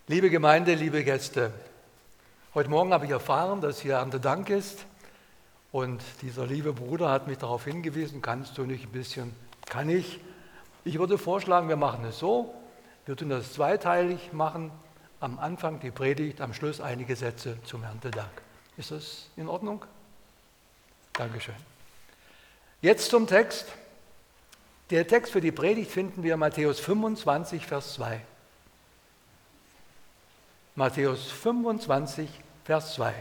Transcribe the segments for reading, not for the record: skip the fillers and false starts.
Liebe Gemeinde, liebe Gäste, heute Morgen habe ich erfahren, dass hier Erntedank ist und dieser liebe Bruder hat mich darauf hingewiesen, kannst du nicht ein bisschen, kann ich. Ich würde vorschlagen, wir machen es so, wir tun das zweiteilig machen, am Anfang die Predigt, am Schluss einige Sätze zum Erntedank. Ist das in Ordnung? Dankeschön. Jetzt zum Text. Der Text für die Predigt finden wir in Matthäus 25, Vers 2. Matthäus 25, Vers 2.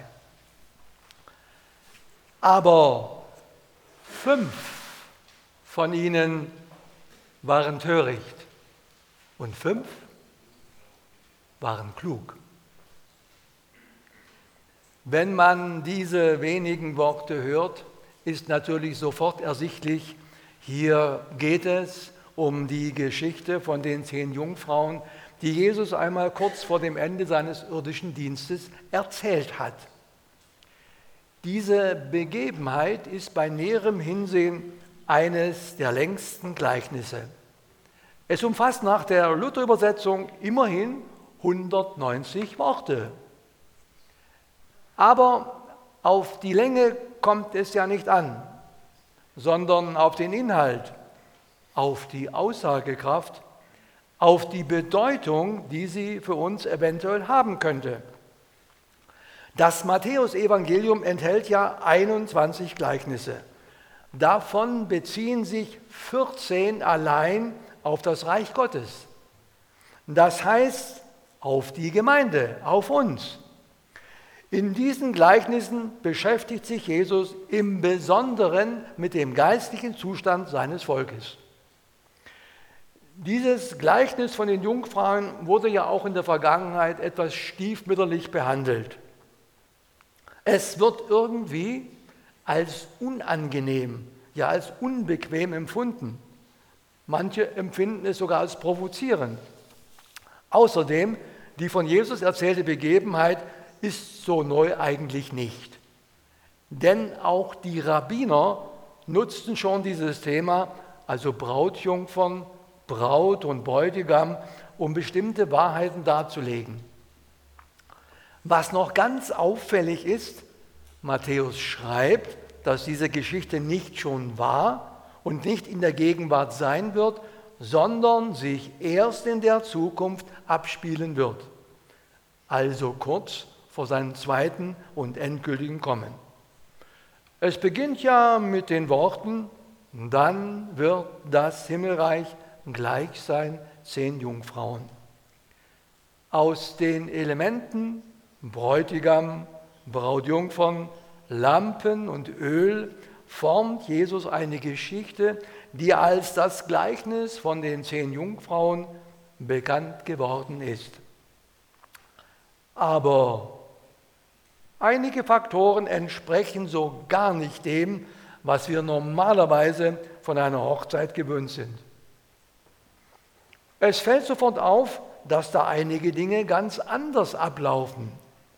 Aber 5 von ihnen waren töricht und 5 waren klug. Wenn man diese wenigen Worte hört, ist natürlich sofort ersichtlich, hier geht es um die Geschichte von den 10 Jungfrauen, die Jesus einmal kurz vor dem Ende seines irdischen Dienstes erzählt hat. Diese Begebenheit ist bei näherem Hinsehen eines der längsten Gleichnisse. Es umfasst nach der Luther-Übersetzung immerhin 190 Worte. Aber auf die Länge kommt es ja nicht an, sondern auf den Inhalt, auf die Aussagekraft, auf die Bedeutung, die sie für uns eventuell haben könnte. Das Matthäusevangelium enthält ja 21 Gleichnisse. Davon beziehen sich 14 allein auf das Reich Gottes. Das heißt, auf die Gemeinde, auf uns. In diesen Gleichnissen beschäftigt sich Jesus im Besonderen mit dem geistlichen Zustand seines Volkes. Dieses Gleichnis von den Jungfrauen wurde ja auch in der Vergangenheit etwas stiefmütterlich behandelt. Es wird irgendwie als unangenehm, ja als unbequem empfunden. Manche empfinden es sogar als provozierend. Außerdem, die von Jesus erzählte Begebenheit ist so neu eigentlich nicht. Denn auch die Rabbiner nutzten schon dieses Thema, also Brautjungfern, Braut und Bräutigam, um bestimmte Wahrheiten darzulegen. Was noch ganz auffällig ist, Matthäus schreibt, dass diese Geschichte nicht schon war und nicht in der Gegenwart sein wird, sondern sich erst in der Zukunft abspielen wird. Also kurz vor seinem zweiten und endgültigen Kommen. Es beginnt ja mit den Worten, dann wird das Himmelreich gleich sein 10 Jungfrauen. Aus den Elementen Bräutigam, Brautjungfern, Lampen und Öl formt Jesus eine Geschichte, die als das Gleichnis von den 10 Jungfrauen bekannt geworden ist. Aber einige Faktoren entsprechen so gar nicht dem, was wir normalerweise von einer Hochzeit gewöhnt sind. Es fällt sofort auf, dass da einige Dinge ganz anders ablaufen.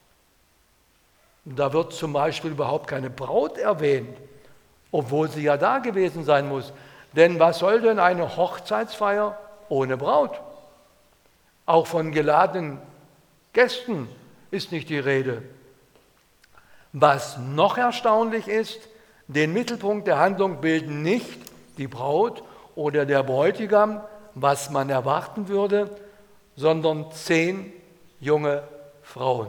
Da wird zum Beispiel überhaupt keine Braut erwähnt, obwohl sie ja da gewesen sein muss. Denn was soll denn eine Hochzeitsfeier ohne Braut? Auch von geladenen Gästen ist nicht die Rede. Was noch erstaunlich ist, den Mittelpunkt der Handlung bilden nicht die Braut oder der Bräutigam, was man erwarten würde, sondern 10 junge Frauen.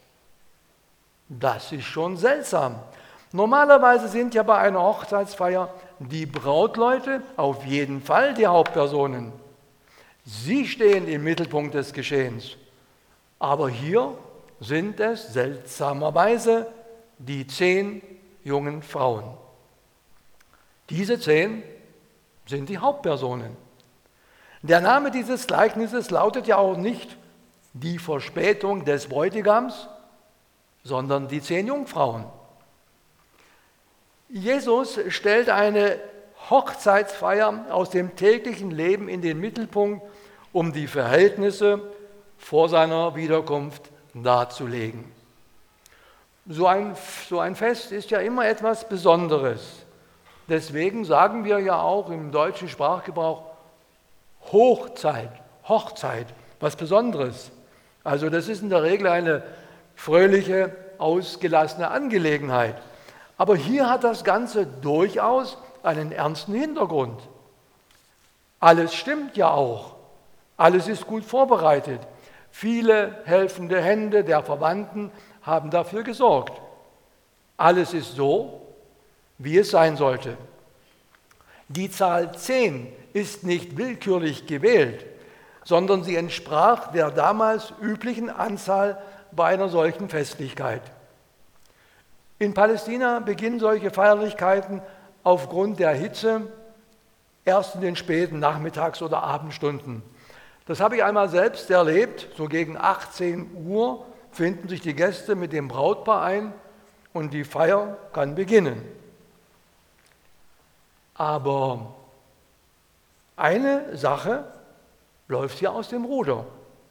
Das ist schon seltsam. Normalerweise sind ja bei einer Hochzeitsfeier die Brautleute auf jeden Fall die Hauptpersonen. Sie stehen im Mittelpunkt des Geschehens. Aber hier sind es seltsamerweise die 10 jungen Frauen. Diese 10 sind die Hauptpersonen. Der Name dieses Gleichnisses lautet ja auch nicht die Verspätung des Bräutigams, sondern die 10 Jungfrauen. Jesus stellt eine Hochzeitsfeier aus dem täglichen Leben in den Mittelpunkt, um die Verhältnisse vor seiner Wiederkunft darzulegen. So ein Fest ist ja immer etwas Besonderes. Deswegen sagen wir ja auch im deutschen Sprachgebrauch Hochzeit, was Besonderes. Also das ist in der Regel eine fröhliche, ausgelassene Angelegenheit. Aber hier hat das Ganze durchaus einen ernsten Hintergrund. Alles stimmt ja auch. Alles ist gut vorbereitet. Viele helfende Hände der Verwandten haben dafür gesorgt. Alles ist so, wie es sein sollte. Die Zahl 10 ist nicht willkürlich gewählt, sondern sie entsprach der damals üblichen Anzahl bei einer solchen Festlichkeit. In Palästina beginnen solche Feierlichkeiten aufgrund der Hitze erst in den späten Nachmittags- oder Abendstunden. Das habe ich einmal selbst erlebt. So gegen 18 Uhr finden sich die Gäste mit dem Brautpaar ein und die Feier kann beginnen. Aber eine Sache läuft hier aus dem Ruder.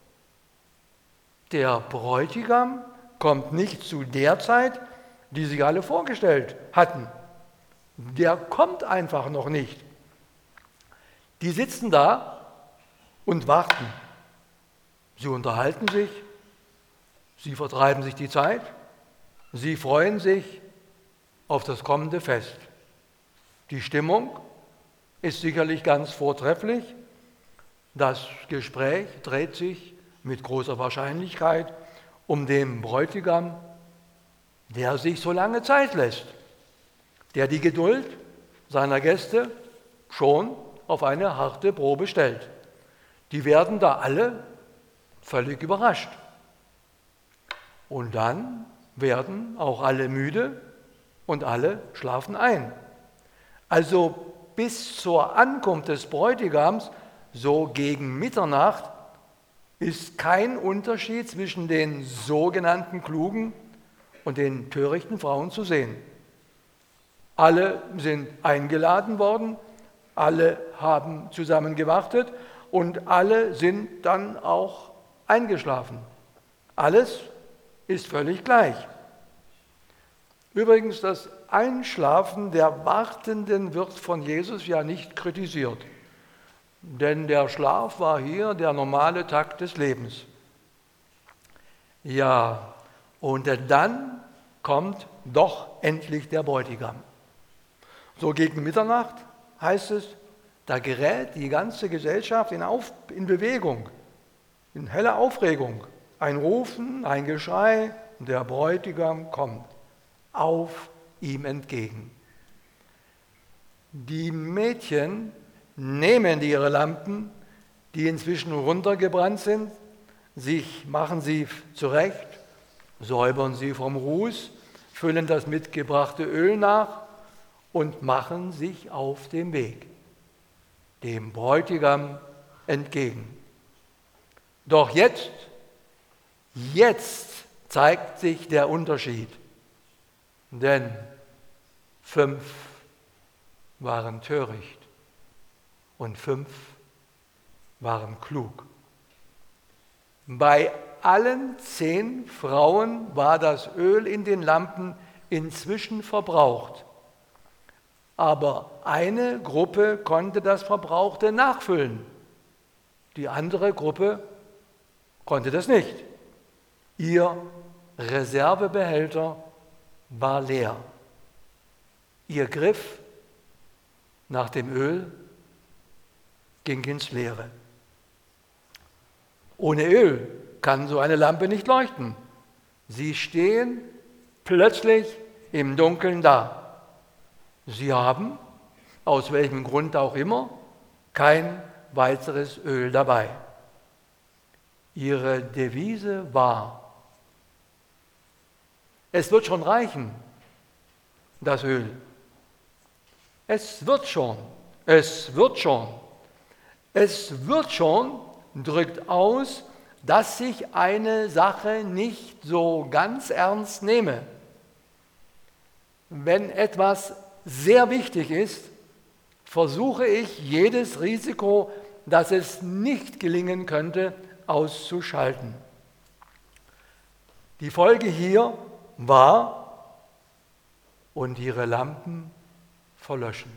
Der Bräutigam kommt nicht zu der Zeit, die sich alle vorgestellt hatten. Der kommt einfach noch nicht. Die sitzen da und warten. Sie unterhalten sich, sie vertreiben sich die Zeit, sie freuen sich auf das kommende Fest. Die Stimmung ist sicherlich ganz vortrefflich. Das Gespräch dreht sich mit großer Wahrscheinlichkeit um den Bräutigam, der sich so lange Zeit lässt, der die Geduld seiner Gäste schon auf eine harte Probe stellt. Die werden da alle völlig überrascht. Und dann werden auch alle müde und alle schlafen ein. Also bis zur Ankunft des Bräutigams, so gegen Mitternacht, ist kein Unterschied zwischen den sogenannten klugen und den törichten Frauen zu sehen. Alle sind eingeladen worden, alle haben zusammen gewartet und alle sind dann auch eingeschlafen. Alles ist völlig gleich. Übrigens, das Einschlafen der Wartenden wird von Jesus ja nicht kritisiert, denn der Schlaf war hier der normale Takt des Lebens. Ja, und dann kommt doch endlich der Bräutigam. So gegen Mitternacht heißt es, da gerät die ganze Gesellschaft in Bewegung, in helle Aufregung. Ein Rufen, ein Geschrei, der Bräutigam kommt auf ihm entgegen. Die Mädchen nehmen ihre Lampen, die inzwischen runtergebrannt sind, machen sie zurecht, säubern sie vom Ruß, füllen das mitgebrachte Öl nach und machen sich auf den Weg, dem Bräutigam entgegen. Doch jetzt zeigt sich der Unterschied, denn 5 waren töricht und 5 waren klug. Bei allen 10 Frauen war das Öl in den Lampen inzwischen verbraucht. Aber eine Gruppe konnte das Verbrauchte nachfüllen. Die andere Gruppe konnte das nicht. Ihr Reservebehälter war leer. Ihr Griff nach dem Öl ging ins Leere. Ohne Öl kann so eine Lampe nicht leuchten. Sie stehen plötzlich im Dunkeln da. Sie haben, aus welchem Grund auch immer, kein weiteres Öl dabei. Ihre Devise war: Es wird schon reichen, das Öl. Es wird schon, es wird schon. Es wird schon drückt aus, dass ich eine Sache nicht so ganz ernst nehme. Wenn etwas sehr wichtig ist, versuche ich jedes Risiko, dass es nicht gelingen könnte, auszuschalten. Die Folge hier war: und ihre Lampen verlöschen.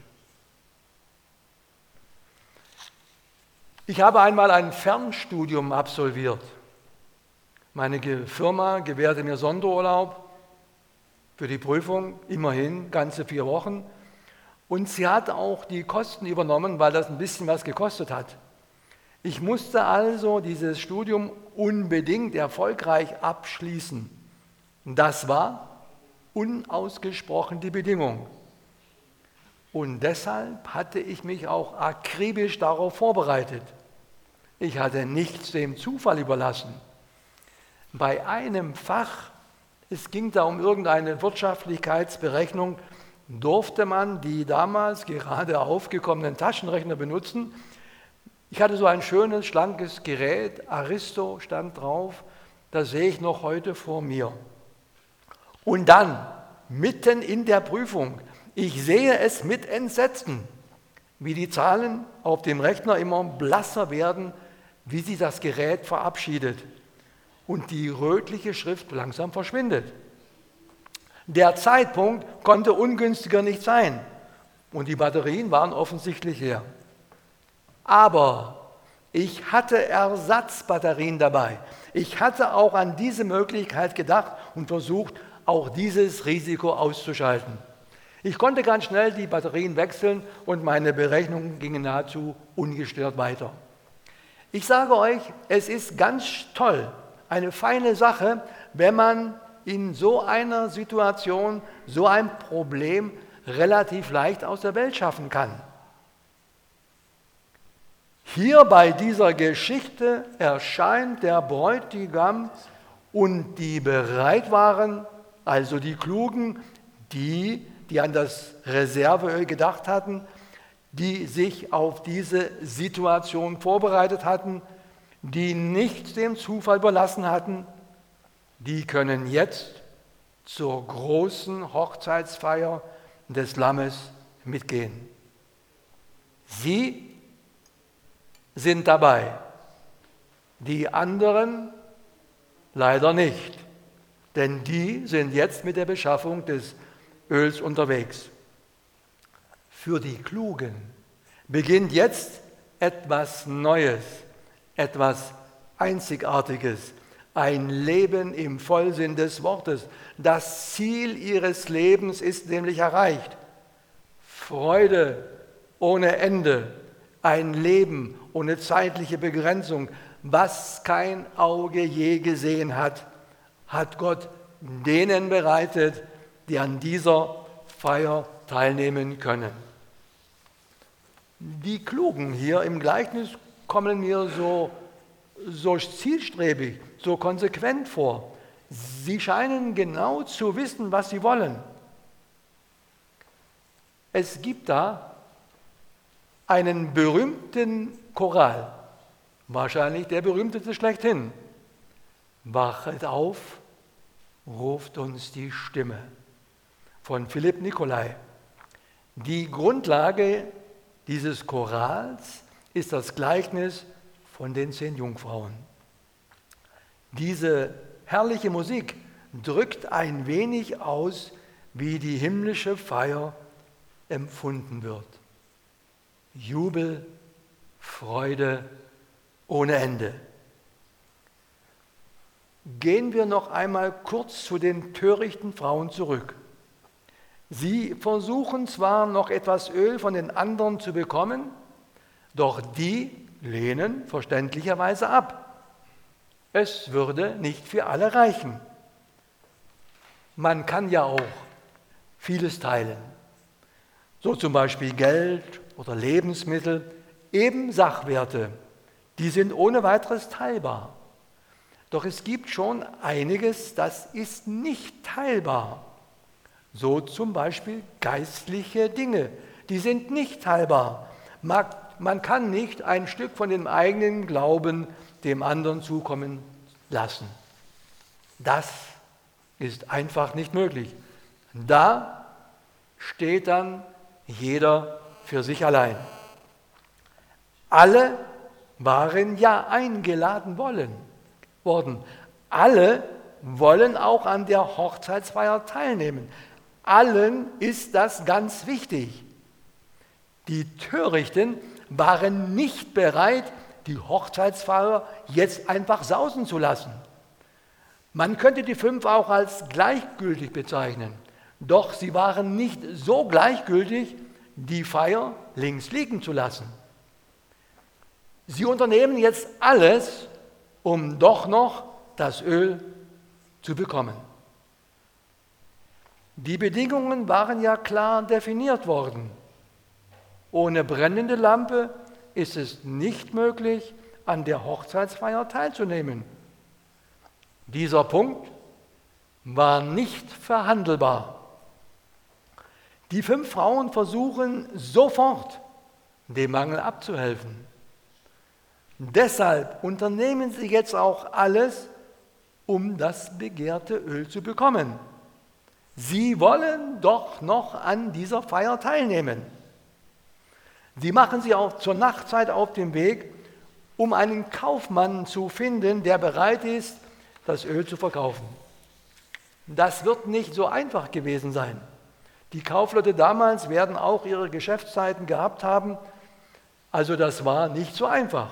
Ich habe einmal ein Fernstudium absolviert Meine Firma gewährte mir Sonderurlaub für die Prüfung, immerhin ganze 4 Wochen. Und sie hat auch die Kosten übernommen, weil das ein bisschen was gekostet hat. Ich musste also dieses Studium unbedingt erfolgreich abschließen. Das war unausgesprochen die Bedingung. Und deshalb hatte ich mich auch akribisch darauf vorbereitet. Ich hatte nichts dem Zufall überlassen. Bei einem Fach, es ging da um irgendeine Wirtschaftlichkeitsberechnung, durfte man die damals gerade aufgekommenen Taschenrechner benutzen. Ich hatte so ein schönes, schlankes Gerät, Aristo stand drauf, das sehe ich noch heute vor mir. Und dann, mitten in der Prüfung, ich sehe es mit Entsetzen, wie die Zahlen auf dem Rechner immer blasser werden, wie sich das Gerät verabschiedet und die rötliche Schrift langsam verschwindet. Der Zeitpunkt konnte ungünstiger nicht sein und die Batterien waren offensichtlich leer. Aber ich hatte Ersatzbatterien dabei. Ich hatte auch an diese Möglichkeit gedacht und versucht, auch dieses Risiko auszuschalten. Ich konnte ganz schnell die Batterien wechseln und meine Berechnungen gingen nahezu ungestört weiter. Ich sage euch, es ist ganz toll, eine feine Sache, wenn man in so einer Situation so ein Problem relativ leicht aus der Welt schaffen kann. Hier bei dieser Geschichte erscheint der Bräutigam und die bereit waren, also die Klugen, die an das Reserveöl gedacht hatten, die sich auf diese Situation vorbereitet hatten, die nichts dem Zufall überlassen hatten, die können jetzt zur großen Hochzeitsfeier des Lammes mitgehen. Sie sind dabei, die anderen leider nicht, denn die sind jetzt mit der Beschaffung des Öls unterwegs. Für die Klugen beginnt jetzt etwas Neues, etwas Einzigartiges, ein Leben im Vollsinn des Wortes. Das Ziel ihres Lebens ist nämlich erreicht. Freude ohne Ende, ein Leben ohne zeitliche Begrenzung. Was kein Auge je gesehen hat, hat Gott denen bereitet, die an dieser Feier teilnehmen können. Die Klugen hier im Gleichnis kommen mir so zielstrebig, so konsequent vor. Sie scheinen genau zu wissen, was sie wollen. Es gibt da einen berühmten Choral, wahrscheinlich der berühmteste schlechthin. Wachet auf, ruft uns die Stimme, von Philipp Nicolai. Die Grundlage dieses Chorals ist das Gleichnis von den 10 Jungfrauen. Diese herrliche Musik drückt ein wenig aus, wie die himmlische Feier empfunden wird. Jubel, Freude ohne Ende. Gehen wir noch einmal kurz zu den törichten Frauen zurück. Sie versuchen zwar noch etwas Öl von den anderen zu bekommen, doch die lehnen verständlicherweise ab. Es würde nicht für alle reichen. Man kann ja auch vieles teilen, so zum Beispiel Geld oder Lebensmittel, eben Sachwerte, die sind ohne weiteres teilbar. Doch es gibt schon einiges, das ist nicht teilbar. So zum Beispiel geistliche Dinge, die sind nicht teilbar. Man kann nicht ein Stück von dem eigenen Glauben dem anderen zukommen lassen. Das ist einfach nicht möglich. Da steht dann jeder für sich allein. Alle waren ja eingeladen worden. Alle wollen auch an der Hochzeitsfeier teilnehmen. Allen ist das ganz wichtig. Die Törichten waren nicht bereit, die Hochzeitsfeier jetzt einfach sausen zu lassen. Man könnte die 5 auch als gleichgültig bezeichnen, doch sie waren nicht so gleichgültig, die Feier links liegen zu lassen. Sie unternehmen jetzt alles, um doch noch das Öl zu bekommen. Die Bedingungen waren ja klar definiert worden. Ohne brennende Lampe ist es nicht möglich, an der Hochzeitsfeier teilzunehmen. Dieser Punkt war nicht verhandelbar. Die 5 Frauen versuchen sofort, dem Mangel abzuhelfen. Deshalb unternehmen sie jetzt auch alles, um das begehrte Öl zu bekommen. Sie wollen doch noch an dieser Feier teilnehmen. Sie machen sich auch zur Nachtzeit auf den Weg, um einen Kaufmann zu finden, der bereit ist, das Öl zu verkaufen. Das wird nicht so einfach gewesen sein. Die Kaufleute damals werden auch ihre Geschäftszeiten gehabt haben, also das war nicht so einfach.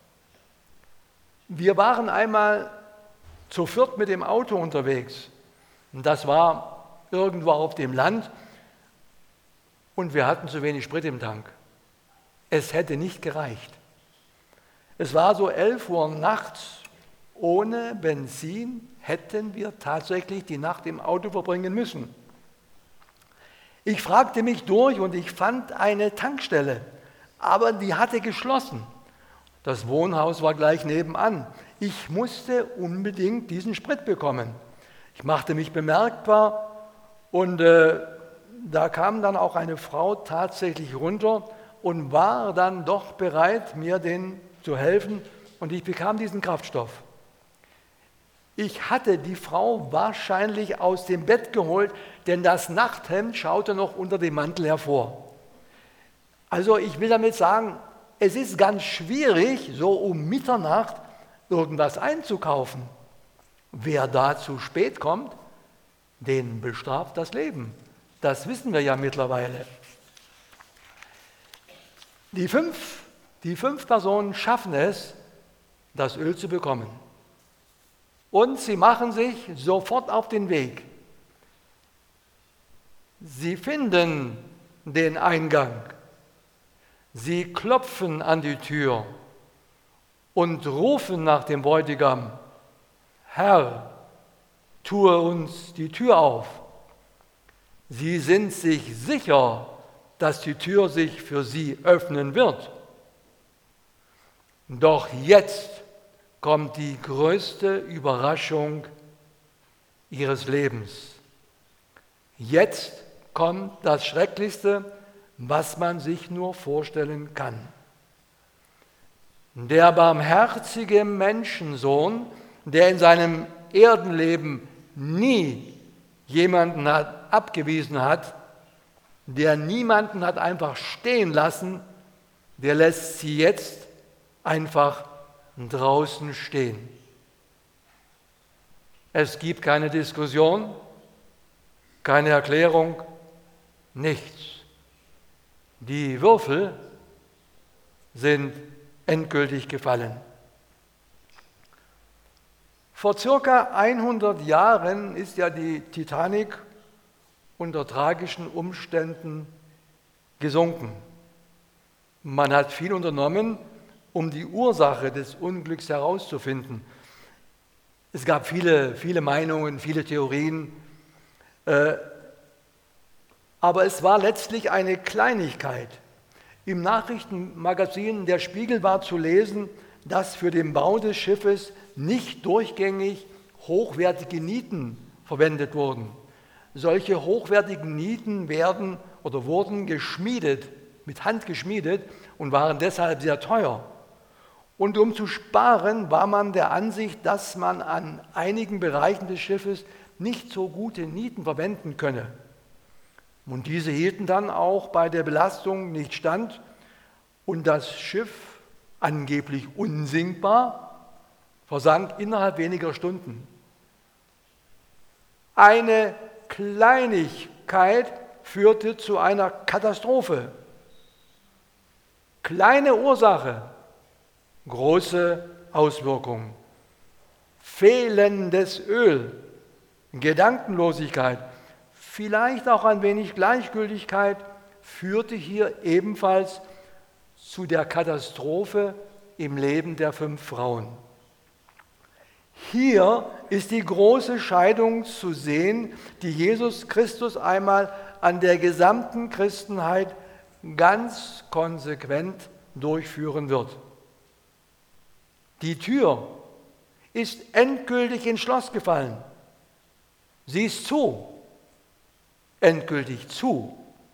Wir waren einmal zu 4 mit dem Auto unterwegs. Und das war irgendwo auf dem Land und wir hatten zu wenig Sprit im Tank. Es hätte nicht gereicht. Es war so 11 Uhr nachts. Ohne Benzin hätten wir tatsächlich die Nacht im Auto verbringen müssen. Ich fragte mich durch und ich fand eine Tankstelle, aber die hatte geschlossen. Das Wohnhaus war gleich nebenan. Ich musste unbedingt diesen Sprit bekommen. Ich machte mich bemerkbar und da kam dann auch eine Frau tatsächlich runter und war dann doch bereit, mir den zu helfen und ich bekam diesen Kraftstoff. Ich hatte die Frau wahrscheinlich aus dem Bett geholt, denn das Nachthemd schaute noch unter dem Mantel hervor. Also ich will damit sagen, es ist ganz schwierig, so um Mitternacht irgendwas einzukaufen. Wer da zu spät kommt, den bestraft das Leben. Das wissen wir ja mittlerweile. Die fünf Personen schaffen es, das Öl zu bekommen. Und sie machen sich sofort auf den Weg. Sie finden den Eingang. Sie klopfen an die Tür und rufen nach dem Bräutigam: Herr, tue uns die Tür auf. Sie sind sich sicher, dass die Tür sich für sie öffnen wird. Doch jetzt kommt die größte Überraschung ihres Lebens. Jetzt kommt das Schrecklichste, was man sich nur vorstellen kann. Der barmherzige Menschensohn, der in seinem Erdenleben nie jemanden abgewiesen hat, der niemanden hat einfach stehen lassen, der lässt sie jetzt einfach draußen stehen. Es gibt keine Diskussion, keine Erklärung, nichts. Die Würfel sind endgültig gefallen. Vor circa 100 Jahren ist ja die Titanic unter tragischen Umständen gesunken. Man hat viel unternommen, um die Ursache des Unglücks herauszufinden. Es gab viele Meinungen, viele Theorien, aber es war letztlich eine Kleinigkeit. Im Nachrichtenmagazin Der Spiegel war zu lesen, dass für den Bau des Schiffes nicht durchgängig hochwertige Nieten verwendet wurden. Solche hochwertigen Nieten wurden geschmiedet, mit Hand geschmiedet und waren deshalb sehr teuer. Und um zu sparen, war man der Ansicht, dass man an einigen Bereichen des Schiffes nicht so gute Nieten verwenden könne. Und diese hielten dann auch bei der Belastung nicht stand und das Schiff, angeblich unsinkbar, versank innerhalb weniger Stunden. Eine Kleinigkeit führte zu einer Katastrophe. Kleine Ursache, große Auswirkungen. fehlendes Öl, Gedankenlosigkeit, vielleicht auch ein wenig Gleichgültigkeit führte hier ebenfalls zu der Katastrophe im Leben der 5 Frauen. Hier ist die große Scheidung zu sehen, die Jesus Christus einmal an der gesamten Christenheit ganz konsequent durchführen wird. Die Tür ist endgültig ins Schloss gefallen. Sie ist zu, endgültig zu.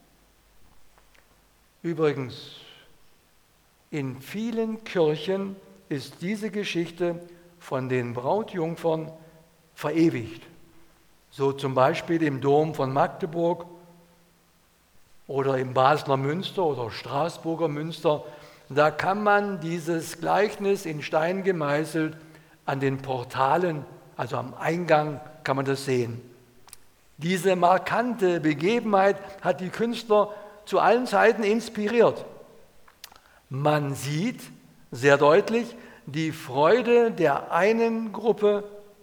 Übrigens, in vielen Kirchen ist diese Geschichte von den Brautjungfern verewigt. So zum Beispiel im Dom von Magdeburg oder im Basler Münster oder Straßburger Münster. Da kann man dieses Gleichnis in Stein gemeißelt an den Portalen, also am Eingang, kann man das sehen. Diese markante Begebenheit hat die Künstler zu allen Zeiten inspiriert. Man sieht sehr deutlich die Freude der einen Gruppe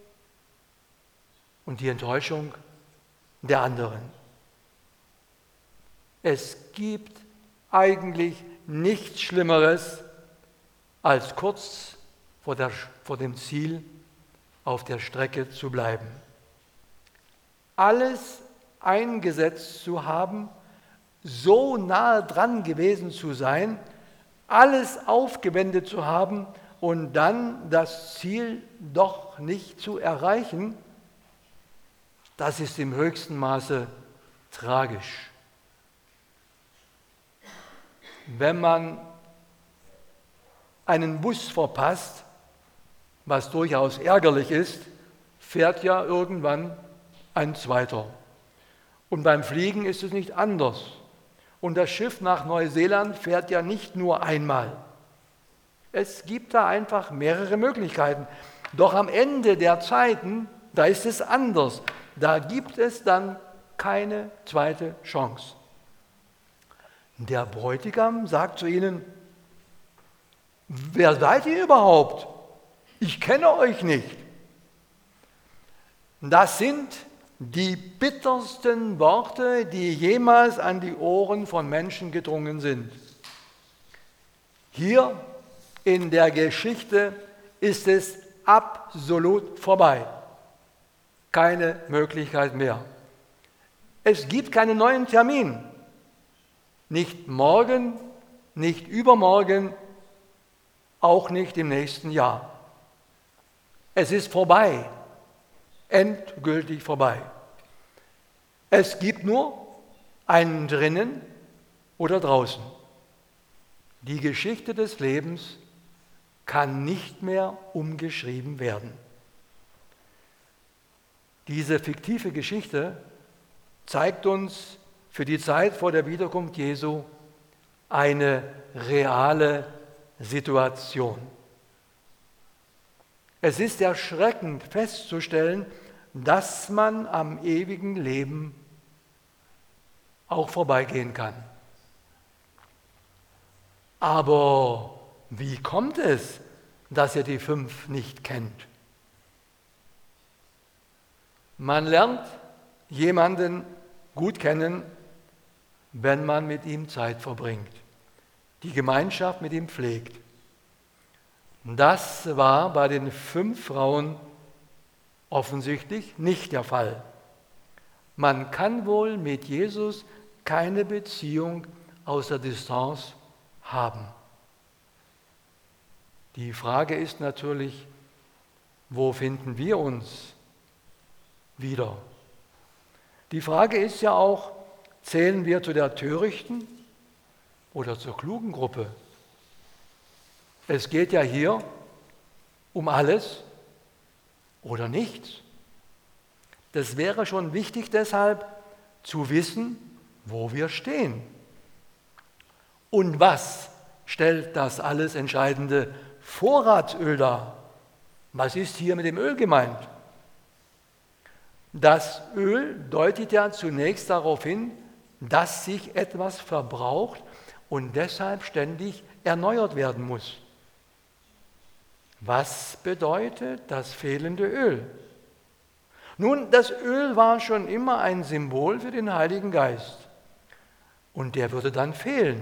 und die Enttäuschung der anderen. Es gibt eigentlich nichts Schlimmeres, als kurz vor dem Ziel auf der Strecke zu bleiben. Alles eingesetzt zu haben, so nahe dran gewesen zu sein, alles aufgewendet zu haben und dann das Ziel doch nicht zu erreichen, das ist im höchsten Maße tragisch. Wenn man einen Bus verpasst, was durchaus ärgerlich ist, fährt ja irgendwann ein zweiter. Und beim Fliegen ist es nicht anders. Und das Schiff nach Neuseeland fährt ja nicht nur einmal. Es gibt da einfach mehrere Möglichkeiten. Doch am Ende der Zeiten, da ist es anders. Da gibt es dann keine zweite Chance. Der Bräutigam sagt zu ihnen: Wer seid ihr überhaupt? Ich kenne euch nicht. Das sind die bittersten Worte, die jemals an die Ohren von Menschen gedrungen sind. Hier in der Geschichte ist es absolut vorbei. Keine Möglichkeit mehr. Es gibt keinen neuen Termin. Nicht morgen, nicht übermorgen, auch nicht im nächsten Jahr. Es ist vorbei, endgültig vorbei. Es gibt nur einen drinnen oder draußen. Die Geschichte des Lebens kann nicht mehr umgeschrieben werden. Diese fiktive Geschichte zeigt uns für die Zeit vor der Wiederkunft Jesu eine reale Situation. Es ist erschreckend festzustellen, dass man am ewigen Leben auch vorbeigehen kann. Aber wie kommt es, dass ihr die 5 nicht kennt? Man lernt jemanden gut kennen, wenn man mit ihm Zeit verbringt, die Gemeinschaft mit ihm pflegt. Das war bei den 5 Frauen offensichtlich nicht der Fall. Man kann wohl mit Jesus keine Beziehung aus der Distanz haben. Die Frage ist natürlich, wo finden wir uns wieder? Die Frage ist ja auch, zählen wir zu der törichten oder zur klugen Gruppe? Es geht ja hier um alles oder nichts. Das wäre schon wichtig deshalb zu wissen, wo wir stehen. Und was stellt das alles entscheidende Vorratsöl dar? Was ist hier mit dem Öl gemeint? Das Öl deutet ja zunächst darauf hin, dass sich etwas verbraucht und deshalb ständig erneuert werden muss. Was bedeutet das fehlende Öl? Nun, das Öl war schon immer ein Symbol für den Heiligen Geist. Und der würde dann fehlen.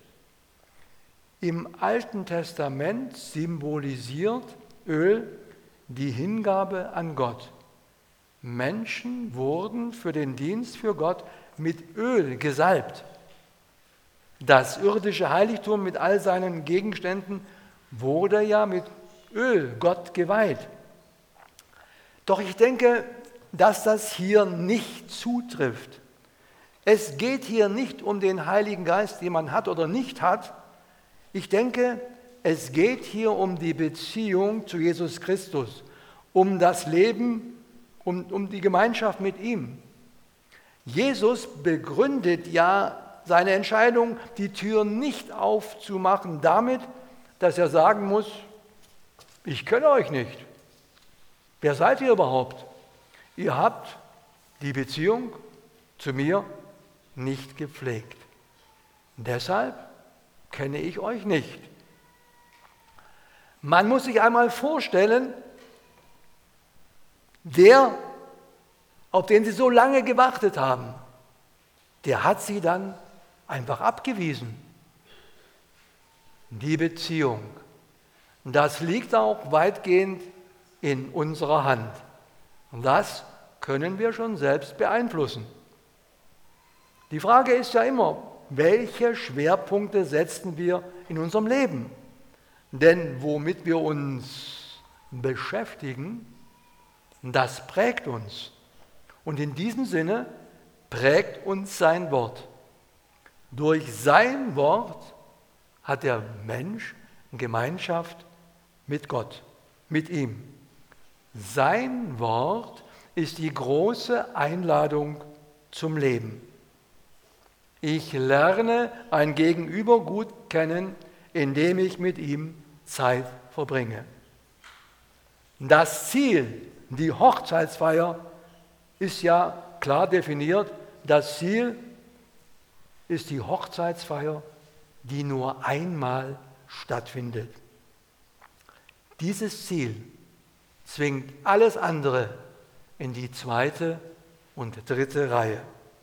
Im Alten Testament symbolisiert Öl die Hingabe an Gott. Menschen wurden für den Dienst für Gott mit Öl gesalbt. Das irdische Heiligtum mit all seinen Gegenständen wurde ja mit Öl Gott geweiht. Doch ich denke, dass das hier nicht zutrifft. Es geht hier nicht um den Heiligen Geist, den man hat oder nicht hat. Ich denke, es geht hier um die Beziehung zu Jesus Christus, um das Leben, um die Gemeinschaft mit ihm. Jesus begründet ja seine Entscheidung, die Tür nicht aufzumachen, damit, dass er sagen muss, ich kenne euch nicht. Wer seid ihr überhaupt? Ihr habt die Beziehung zu mir nicht gepflegt. Deshalb kenne ich euch nicht. Man muss sich einmal vorstellen, der, auf den sie so lange gewartet haben, der hat sie dann einfach abgewiesen. Die Beziehung, das liegt auch weitgehend in unserer Hand. Und das können wir schon selbst beeinflussen. Die Frage ist ja immer, welche Schwerpunkte setzen wir in unserem Leben? Denn womit wir uns beschäftigen, das prägt uns. Und in diesem Sinne prägt uns sein Wort. Durch sein Wort hat der Mensch Gemeinschaft mit Gott, mit ihm. Sein Wort ist die große Einladung zum Leben. Ich lerne ein Gegenüber gut kennen, indem ich mit ihm Zeit verbringe. Das Ziel, die Hochzeitsfeier, ist ja klar definiert. Das Ziel ist die Hochzeitsfeier, die nur einmal stattfindet. Dieses Ziel zwingt alles andere in die zweite und dritte Reihe.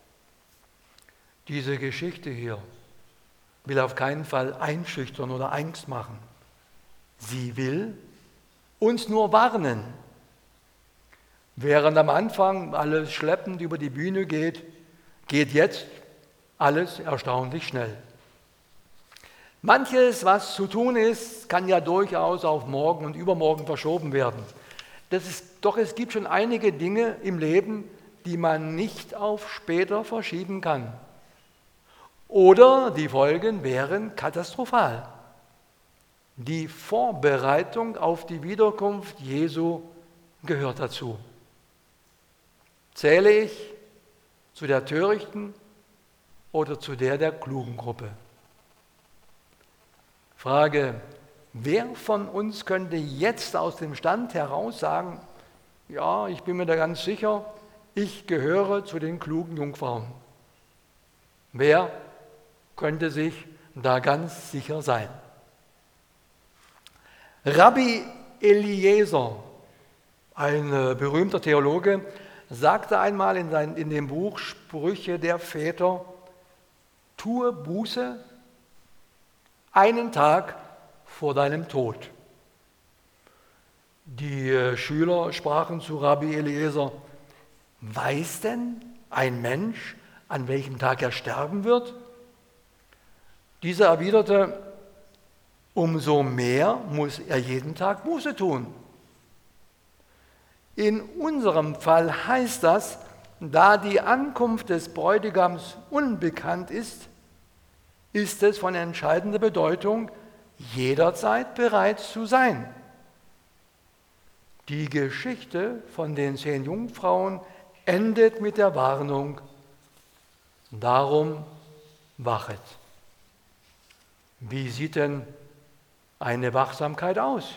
Diese Geschichte hier will auf keinen Fall einschüchtern oder Angst machen. Sie will uns nur warnen. Während am Anfang alles schleppend über die Bühne geht, geht jetzt alles erstaunlich schnell. Manches, was zu tun ist, kann ja durchaus auf morgen und übermorgen verschoben werden. Doch es gibt schon einige Dinge im Leben, die man nicht auf später verschieben kann. Oder die Folgen wären katastrophal. Die Vorbereitung auf die Wiederkunft Jesu gehört dazu. Zähle ich zu der törichten oder zu der klugen Gruppe? Frage, wer von uns könnte jetzt aus dem Stand heraus sagen, ja, ich bin mir da ganz sicher, ich gehöre zu den klugen Jungfrauen? Wer könnte sich da ganz sicher sein? Rabbi Eliezer, ein berühmter Theologe, sagte einmal in dem Buch Sprüche der Väter, tue Buße einen Tag vor deinem Tod. Die Schüler sprachen zu Rabbi Eliezer, weiß denn ein Mensch, an welchem Tag er sterben wird? Dieser erwiderte, umso mehr muss er jeden Tag Buße tun. In unserem Fall heißt das, da die Ankunft des Bräutigams unbekannt ist, ist es von entscheidender Bedeutung, jederzeit bereit zu sein. Die Geschichte von den 10 Jungfrauen endet mit der Warnung, darum wachet. Wie sieht denn eine Wachsamkeit aus?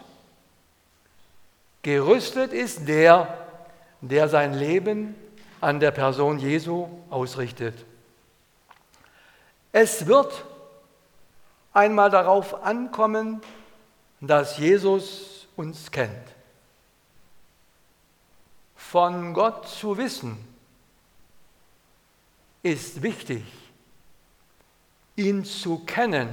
Gerüstet ist der sein Leben an der Person Jesu ausrichtet. Es wird einmal darauf ankommen, dass Jesus uns kennt. Von Gott zu wissen ist wichtig. Ihn zu kennen,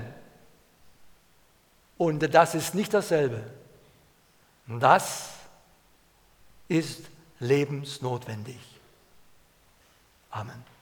und das ist nicht dasselbe. Das ist lebensnotwendig. Amen.